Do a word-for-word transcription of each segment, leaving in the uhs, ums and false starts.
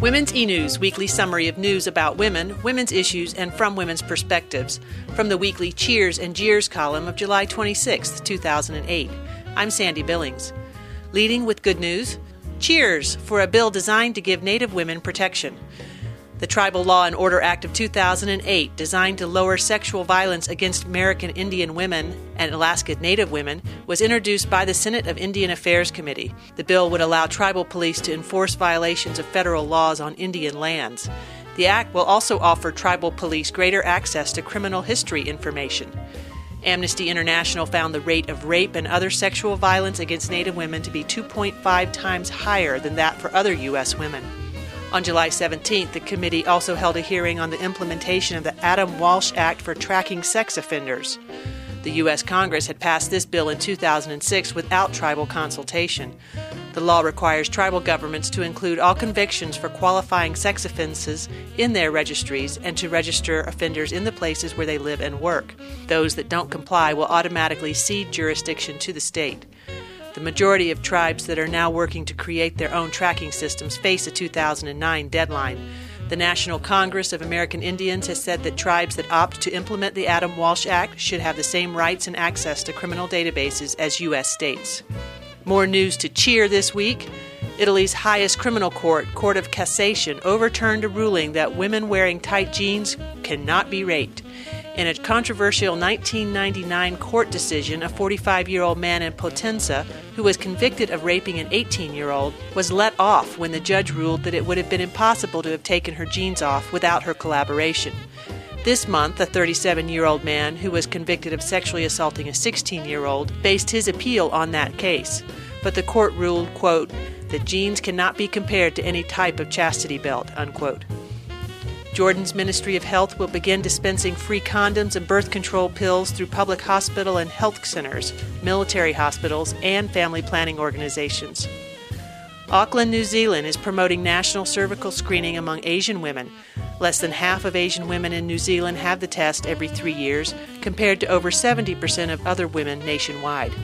Women's E-News, weekly summary of news about women, women's issues, and from women's perspectives, from the weekly Cheers and Jeers column of July twenty-sixth, two thousand eight. I'm Sandy Billings. Leading with good news, cheers for a bill designed to give Native women protection. The Tribal Law and Order Act of two thousand eight, designed to lower sexual violence against American Indian women and Alaska Native women, was introduced by the Senate of Indian Affairs Committee. The bill would allow tribal police to enforce violations of federal laws on Indian lands. The act will also offer tribal police greater access to criminal history information. Amnesty International found the rate of rape and other sexual violence against Native women to be two point five times higher than that for other U S women. On July seventeenth, the committee also held a hearing on the implementation of the Adam Walsh Act for tracking sex offenders. The U S Congress had passed this bill in two thousand six without tribal consultation. The law requires tribal governments to include all convictions for qualifying sex offenses in their registries and to register offenders in the places where they live and work. Those that don't comply will automatically cede jurisdiction to the state. The majority of tribes that are now working to create their own tracking systems face a two thousand nine deadline. The National Congress of American Indians has said that tribes that opt to implement the Adam Walsh Act should have the same rights and access to criminal databases as U S states. More news to cheer this week. Italy's highest criminal court, Court of Cassation, overturned a ruling that women wearing tight jeans cannot be raped. In a controversial nineteen ninety-nine court decision, a forty-five-year-old man in Potenza, who was convicted of raping an eighteen-year-old, was let off when the judge ruled that it would have been impossible to have taken her jeans off without her collaboration. This month, a thirty-seven-year-old man who was convicted of sexually assaulting a sixteen-year-old based his appeal on that case. But the court ruled, quote, that jeans cannot be compared to any type of chastity belt, unquote. Jordan's Ministry of Health will begin dispensing free condoms and birth control pills through public hospital and health centers, military hospitals, and family planning organizations. Auckland, New Zealand is promoting national cervical screening among Asian women. Less than half of Asian women in New Zealand have the test every three years, compared to over seventy percent of other women nationwide.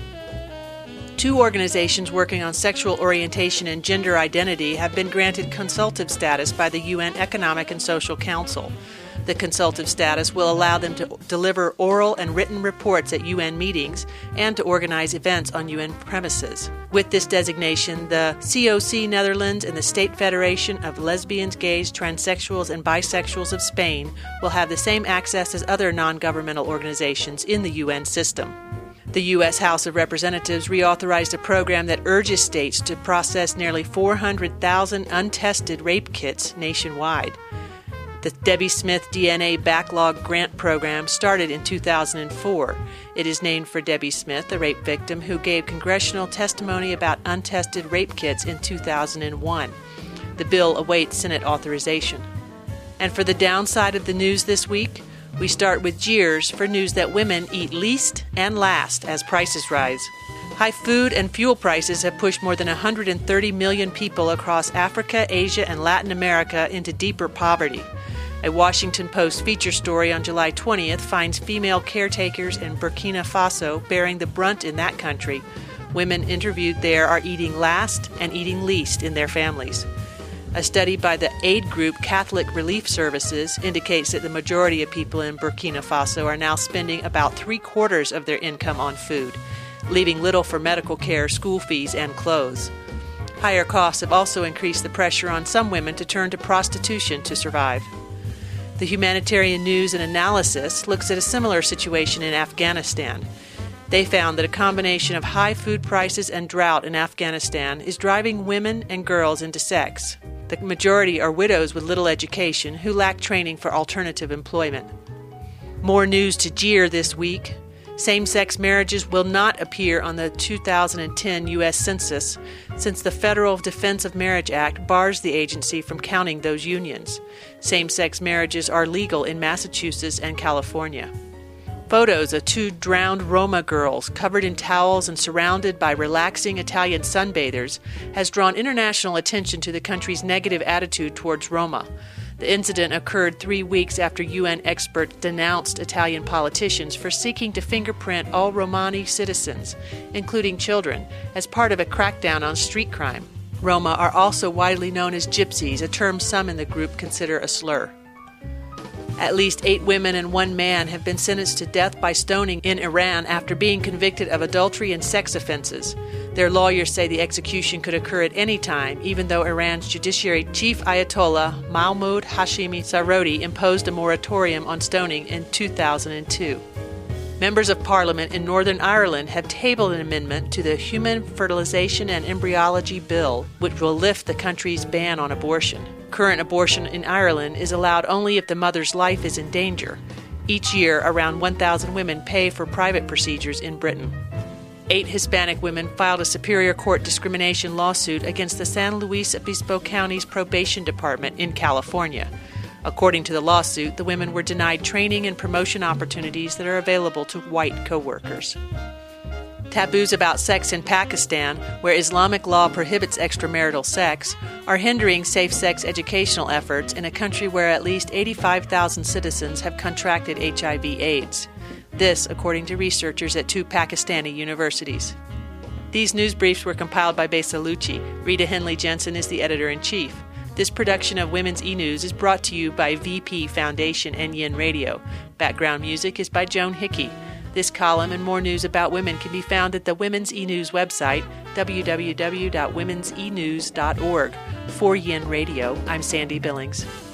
Two organizations working on sexual orientation and gender identity have been granted consultative status by the U N Economic and Social Council. The consultative status will allow them to deliver oral and written reports at U N meetings and to organize events on U N premises. With this designation, the C O C Netherlands and the State Federation of Lesbians, Gays, Transsexuals, and Bisexuals of Spain will have the same access as other non-governmental organizations in the U N system. The U S House of Representatives reauthorized a program that urges states to process nearly four hundred thousand untested rape kits nationwide. The Debbie Smith D N A Backlog Grant Program started in two thousand four. It is named for Debbie Smith, a rape victim who gave congressional testimony about untested rape kits in two thousand one. The bill awaits Senate authorization. And for the downside of the news this week, we start with jeers for news that women eat least and last as prices rise. High food and fuel prices have pushed more than one hundred thirty million people across Africa, Asia, and Latin America into deeper poverty. A Washington Post feature story on July twentieth finds female caretakers in Burkina Faso bearing the brunt in that country. Women interviewed there are eating last and eating least in their families. A study by the aid group Catholic Relief Services indicates that the majority of people in Burkina Faso are now spending about three-quarters of their income on food, leaving little for medical care, school fees, and clothes. Higher costs have also increased the pressure on some women to turn to prostitution to survive. The Humanitarian News and Analysis looks at a similar situation in Afghanistan. They found that a combination of high food prices and drought in Afghanistan is driving women and girls into sex. The majority are widows with little education who lack training for alternative employment. More news to jeer this week. Same-sex marriages will not appear on the two thousand ten U S Census, since the Federal Defense of Marriage Act bars the agency from counting those unions. Same-sex marriages are legal in Massachusetts and California. Photos of two drowned Roma girls covered in towels and surrounded by relaxing Italian sunbathers has drawn international attention to the country's negative attitude towards Roma. The incident occurred three weeks after U N experts denounced Italian politicians for seeking to fingerprint all Romani citizens, including children, as part of a crackdown on street crime. Roma are also widely known as gypsies, a term some in the group consider a slur. At least eight women and one man have been sentenced to death by stoning in Iran after being convicted of adultery and sex offenses. Their lawyers say the execution could occur at any time, even though Iran's judiciary chief Ayatollah Mahmoud Hashemi Sarodi imposed a moratorium on stoning in two thousand two. Members of Parliament in Northern Ireland have tabled an amendment to the Human Fertilization and Embryology Bill, which will lift the country's ban on abortion. Current abortion in Ireland is allowed only if the mother's life is in danger. Each year, around one thousand women pay for private procedures in Britain. Eight Hispanic women filed a Superior Court discrimination lawsuit against the San Luis Obispo County's probation department in California. According to the lawsuit, the women were denied training and promotion opportunities that are available to white co-workers. Taboos about sex in Pakistan, where Islamic law prohibits extramarital sex, are hindering safe-sex educational efforts in a country where at least eighty-five thousand citizens have contracted H I V AIDS. This, according to researchers at two Pakistani universities. These news briefs were compiled by Besa Lucci. Rita Henley Jensen is the editor-in-chief. This production of Women's E-News is brought to you by V P Foundation and Yin Radio. Background music is by Joan Hickey. This column and more news about women can be found at the Women's E-News website, w w w dot womens e news dot org. For Yin Radio, I'm Sandy Billings.